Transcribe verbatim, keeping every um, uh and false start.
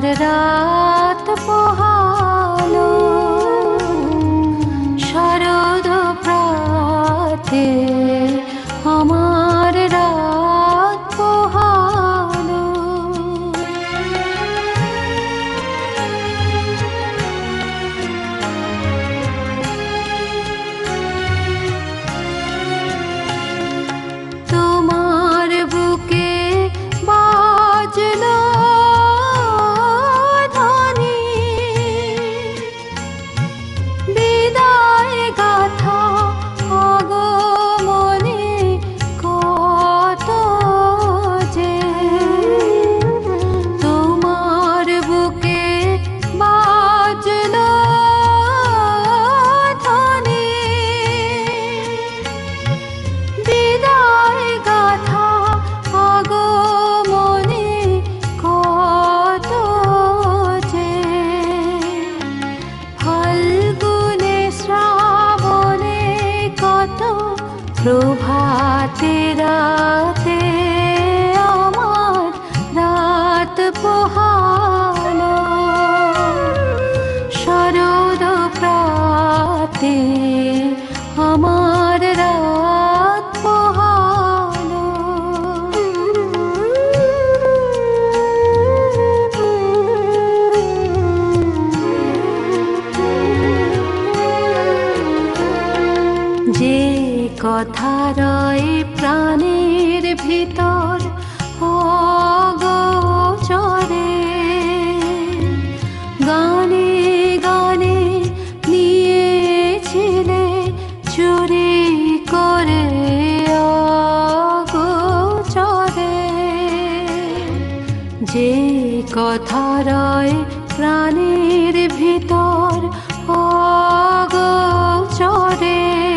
আমার রাত পোহালো শরদ প্রাতে, আমার রাত পোহালো। তোমার বুকে বাজলো ধ্বনি বিদায় গাথা, আগমনে কত যে। তোমার বুকে বাজলো ধ্বনি বিদায় গাথা, আগমনে কত যে। ফাল্গুনে শ্রাবণে কত প্রভাতে রাতে, আমার রাত পোহালো শরদ প্রাতে, আমার রাত পোহালো। যে কথা রয় প্রাণের ভিতর অগোচরে, গানে গানে নিয়েছিলে চুরি করে অগোচরে। যে কথা রয় প্রাণের ভিতর অগোচরে,